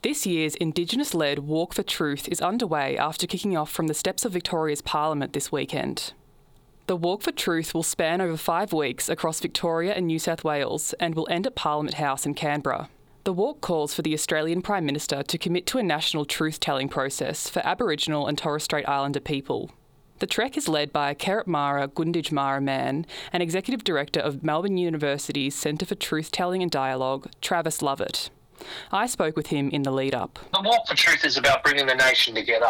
This year's Indigenous-led Walk for Truth is underway after kicking off from the steps of Victoria's Parliament this weekend. The Walk for Truth will span over 5 weeks across Victoria and New South Wales and will end at Parliament House in Canberra. The walk calls for the Australian Prime Minister to commit to a national truth-telling process for Aboriginal and Torres Strait Islander people. The trek is led by Kerrip-Mara Gunditjmara Man and Executive Director of Melbourne University's Centre for Truth-Telling and Dialogue, Travis Lovett. I spoke with him in the lead-up. The Walk for Truth is about bringing the nation together.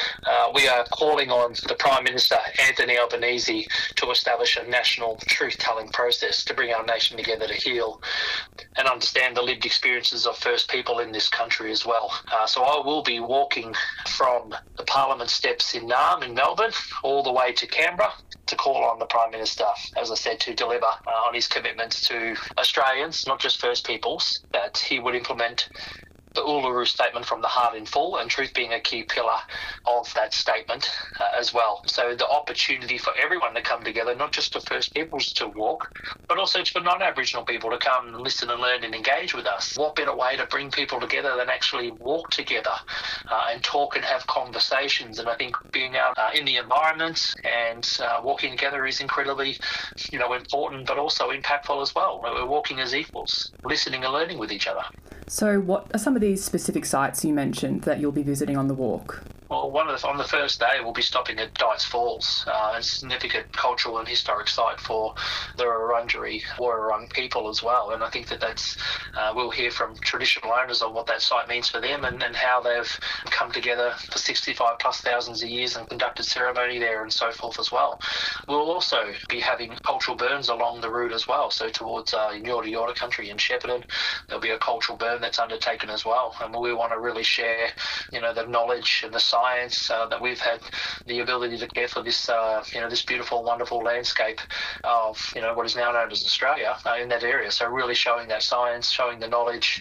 We are calling on the Prime Minister, Anthony Albanese, to establish a national truth-telling process to bring our nation together to heal and understand the lived experiences of First People in this country as well. So I will be walking from the Parliament steps in Naarm in Melbourne all the way to Canberra to call on the Prime Minister, as I said, to deliver on his commitments to Australians, not just First Peoples, that he would implement the Uluru Statement from the Heart in full, and truth being a key pillar of that statement as well. So the opportunity for everyone to come together, not just for First Peoples to walk, but also for non-Aboriginal people to come and listen and learn and engage with us. What better way to bring people together than actually walk together and talk and have conversations? And I think being out in the environment and walking together is incredibly, important, but also impactful as well. We're walking as equals, listening and learning with each other. So what are some of these specific sites you mentioned that you'll be visiting on the walk? Well, on the first day, we'll be stopping at Dights Falls, a significant cultural and historic site for the Wurundjeri people as well. And I think that's we'll hear from traditional owners on what that site means for them and how they've come together for 65 plus thousands of years and conducted ceremony there and so forth as well. We'll also be having cultural burns along the route as well. So towards Yorta Yorta country in Shepparton, there'll be a cultural burn that's undertaken as well. And we want to really share, the knowledge and the science that we've had the ability to care for this, this beautiful, wonderful landscape of, what is now known as Australia in that area. So really showing that science, showing the knowledge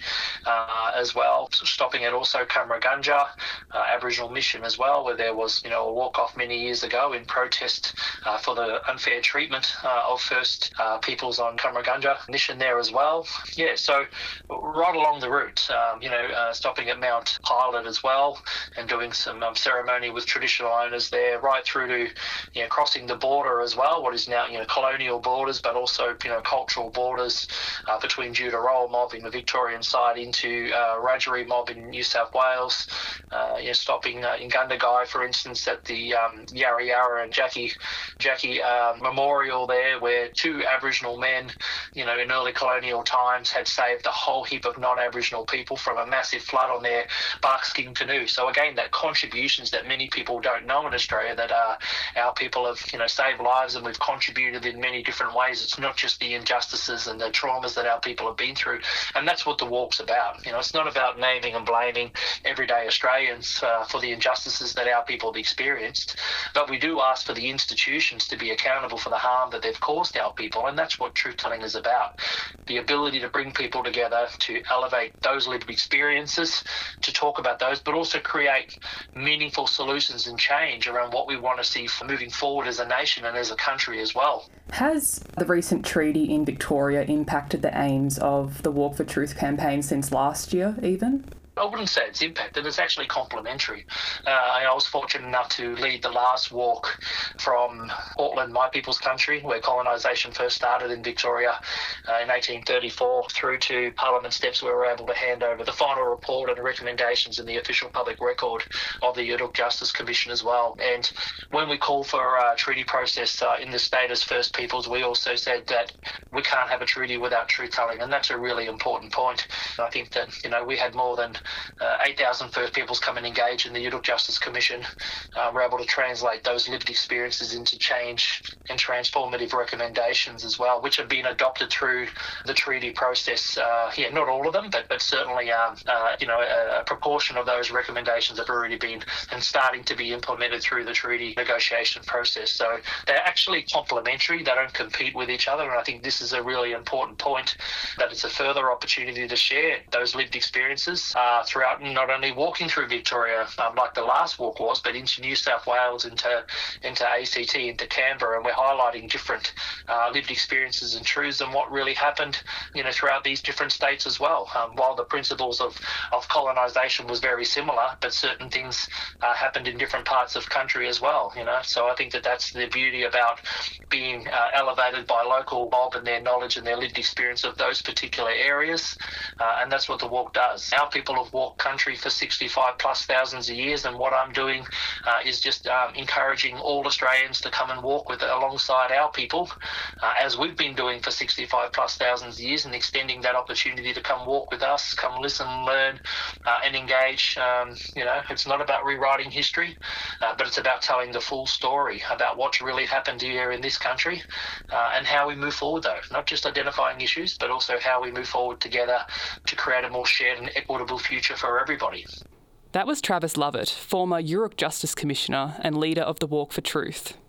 as well. So stopping at also Cummeragunja Aboriginal Mission as well, where there was, a walk-off many years ago in protest for the unfair treatment of First Peoples on Cummeragunja Mission there as well. Yeah, so right along the route, stopping at Mount Pilot as well and doing some ceremony with traditional owners there, right through to crossing the border as well, what is now colonial borders, but also cultural borders between Judah mob in the Victorian side into Wiradjuri mob in New South Wales. Stopping in Gundagai, for instance, at the Yarra Yarra and Jackie Memorial there, where 2 Aboriginal men, in early colonial times had saved a whole heap of non-Aboriginal people from a massive flood on their barkskin canoe. So again, that contributions that many people don't know in Australia, that our people have saved lives, and we've contributed in many different ways. It's not just the injustices and the traumas that our people have been through, and that's what the walk's about. It's not about naming and blaming everyday Australians for the injustices that our people have experienced, but we do ask for the institutions to be accountable for the harm that they've caused our people, and that's what truth-telling is about. The ability to bring people together, to elevate those lived experiences, to talk about those, but also create meaningful solutions and change around what we want to see for moving forward as a nation and as a country as well. Has the recent treaty in Victoria impacted the aims of the Walk for Truth campaign since last year even? I wouldn't say it's impacted, it's actually complementary. I was fortunate enough to lead the last walk from Auckland, my people's country, where colonisation first started in Victoria in 1834, through to Parliament steps, where we were able to hand over the final report and recommendations in the official public record of the Yuduk Justice Commission as well. And when we called for a treaty process in the state as First Peoples, we also said that we can't have a treaty without truth-telling, and that's a really important point. I think that, we had more than 8,000 First Peoples come and engage in the Yuduk Justice Commission. We're able to translate those lived experiences into change and transformative recommendations as well, which have been adopted through the treaty process. Not all of them, but certainly a proportion of those recommendations have already been and starting to be implemented through the treaty negotiation process. So they're actually complementary. They don't compete with each other, and I think this is a really important point, that it's a further opportunity to share those lived experiences throughout, not only walking through Victoria like the last walk was, but into New South Wales, into ACT, into Canberra, and we're highlighting different lived experiences and truths and what really happened, throughout these different states as well. While the principles of colonisation was very similar, but certain things happened in different parts of country as well. So I think that's the beauty about being elevated by local mob and their knowledge and their lived experience of those particular areas, and that's what the walk does. Our people have walked country for 65 plus thousands of years, and what I'm doing is just encouraging all Australians to come and walk alongside our people, as we've been doing for 65 plus thousands of years, and extending that opportunity to come walk with us, come listen, learn, and engage. It's not about rewriting history, but it's about telling the full story about what's really happened here in this country, and how we move forward, though. Not just identifying issues, but also how we move forward together to create a more shared and equitable future for everybody. That was Travis Lovett, former Yoorrook Justice Commissioner and leader of the Walk for Truth.